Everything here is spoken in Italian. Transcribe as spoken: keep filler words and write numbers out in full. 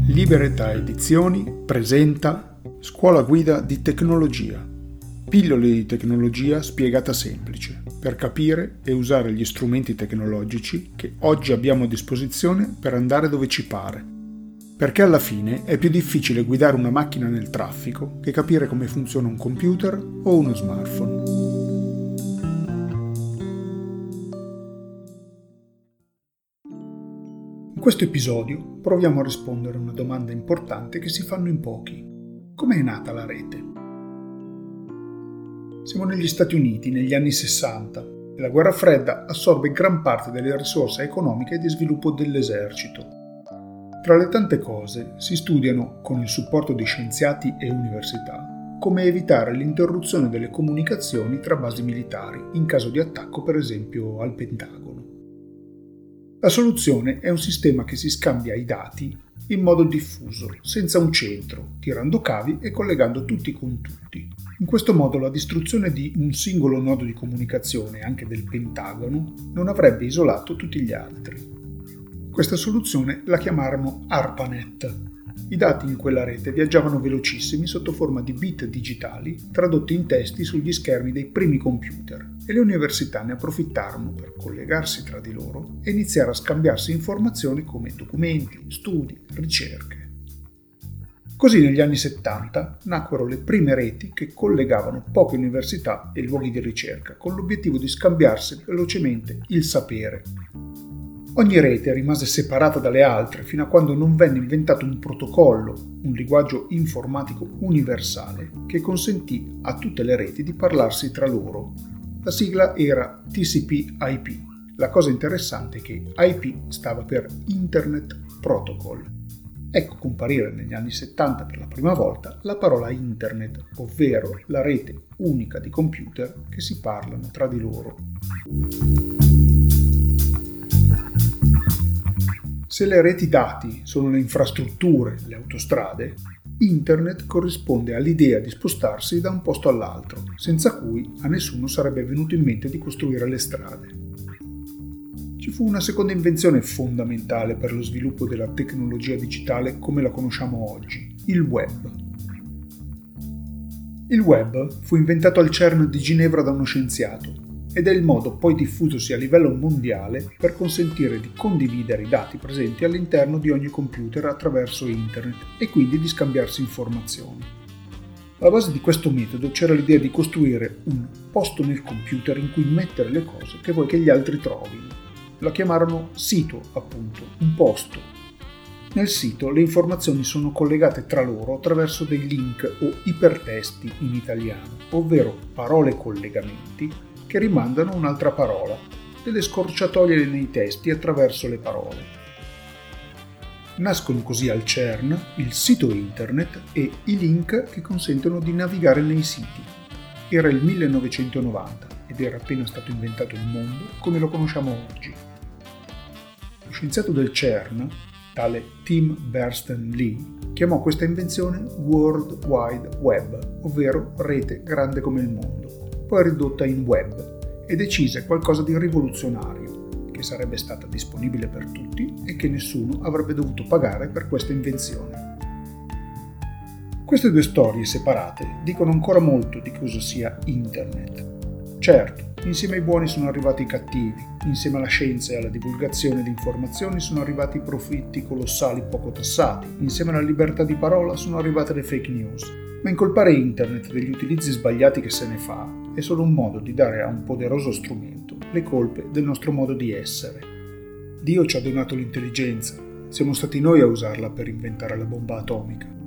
Liberetà Edizioni presenta Scuola Guida di Tecnologia. Pillole di tecnologia spiegata semplice, per capire e usare gli strumenti tecnologici che oggi abbiamo a disposizione per andare dove ci pare. Perché alla fine è più difficile guidare una macchina nel traffico che capire come funziona un computer o uno smartphone. In questo episodio proviamo a rispondere a una domanda importante che si fanno in pochi. Come è nata la rete? Siamo negli Stati Uniti negli anni sessanta e la guerra fredda assorbe gran parte delle risorse economiche e di sviluppo dell'esercito. Tra le tante cose si studiano, con il supporto di scienziati e università, come evitare l'interruzione delle comunicazioni tra basi militari in caso di attacco, per esempio al Pentagono. La soluzione è un sistema che si scambia i dati in modo diffuso, senza un centro, tirando cavi e collegando tutti con tutti. In questo modo la distruzione di un singolo nodo di comunicazione, anche del Pentagono, non avrebbe isolato tutti gli altri. Questa soluzione la chiamarono ARPANET. I dati in quella rete viaggiavano velocissimi sotto forma di bit digitali tradotti in testi sugli schermi dei primi computer e le università ne approfittarono per collegarsi tra di loro e iniziare a scambiarsi informazioni come documenti, studi, ricerche. Così negli anni settanta nacquero le prime reti che collegavano poche università e luoghi di ricerca con l'obiettivo di scambiarsi velocemente il sapere. Ogni rete rimase separata dalle altre fino a quando non venne inventato un protocollo, un linguaggio informatico universale che consentì a tutte le reti di parlarsi tra loro. La sigla era T C P I P. La cosa interessante è che I P stava per Internet Protocol. Ecco comparire negli anni settanta per la prima volta la parola Internet, ovvero la rete unica di computer che si parlano tra di loro. Se le reti dati sono le infrastrutture, le autostrade, Internet corrisponde all'idea di spostarsi da un posto all'altro, senza cui a nessuno sarebbe venuto in mente di costruire le strade. Ci fu una seconda invenzione fondamentale per lo sviluppo della tecnologia digitale come la conosciamo oggi, il web. Il web fu inventato al CERN di Ginevra da uno scienziato ed è il modo poi diffusosi a livello mondiale per consentire di condividere i dati presenti all'interno di ogni computer attraverso internet e quindi di scambiarsi informazioni. Alla base di questo metodo c'era l'idea di costruire un posto nel computer in cui mettere le cose che vuoi che gli altri trovino. La chiamarono sito, appunto, un posto. Nel sito le informazioni sono collegate tra loro attraverso dei link o ipertesti in italiano, ovvero parole collegamenti che rimandano un'altra parola, delle scorciatoie nei testi attraverso le parole. Nascono così al CERN il sito internet e i link che consentono di navigare nei siti. Era il millenovecentonovanta ed era appena stato inventato il mondo come lo conosciamo oggi. Lo scienziato del CERN, tale Tim Berners-Lee, chiamò questa invenzione World Wide Web, ovvero rete grande come il mondo, poi ridotta in web, e decise qualcosa di rivoluzionario, che sarebbe stata disponibile per tutti e che nessuno avrebbe dovuto pagare per questa invenzione. Queste due storie separate dicono ancora molto di cosa sia Internet. Certo, insieme ai buoni sono arrivati i cattivi, insieme alla scienza e alla divulgazione di informazioni sono arrivati i profitti colossali poco tassati, insieme alla libertà di parola sono arrivate le fake news. Ma incolpare Internet degli utilizzi sbagliati che se ne fa è solo un modo di dare a un poderoso strumento le colpe del nostro modo di essere. Dio ci ha donato l'intelligenza, siamo stati noi a usarla per inventare la bomba atomica.